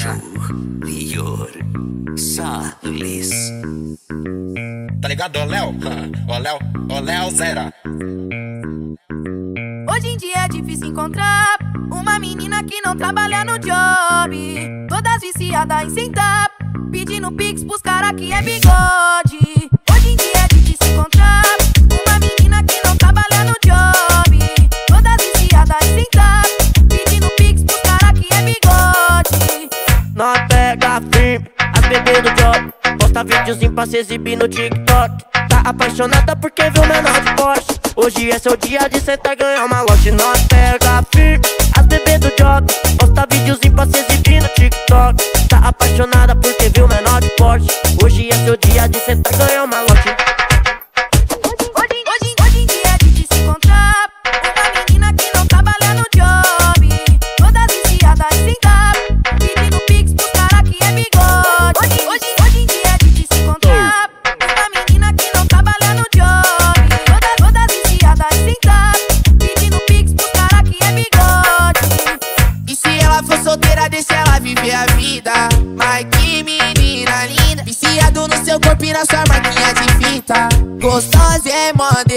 Júnior Salles. Tá ligado, ô Léo? Ô Léo Zera. Hoje em dia é difícil encontrar uma menina que não trabalha no job, todas viciadas em sentar, pedindo pix pros cara que é bigode. Hoje em dia é difícil encontrar uma menina que não trabalha no job, todas viciadas em sentar, pedindo pix pros cara que é bigode. Nós pega firme, as bebês do job, posta videozinho pra se exibir no TikTok. Tá apaixonada porque viu menor de Porsche. Hoje é seu dia de sentar e ganhar uma lote. Nós pega firme, as bebês do job, posta videozinho pra se exibir no TikTok. Tá apaixonada porque viu menor de Porsche. Hoje é seu dia de sentar e ganhar uma lote. Hoje em dia é difícil encontrar uma menina que não trabalha no job, todas viciadas em sentar, pedindo pix pros cara que é bigode. Hoje em dia é difícil encontrar uma menina que não trabalha no job, todas viciadas em sentar, pedindo pix pros cara que é bigode. E se ela for solteira, deixa ela viver a vida. Ai, que menina linda, viciado no seu corpo e na sua marquinha de fita. Gostosa é moda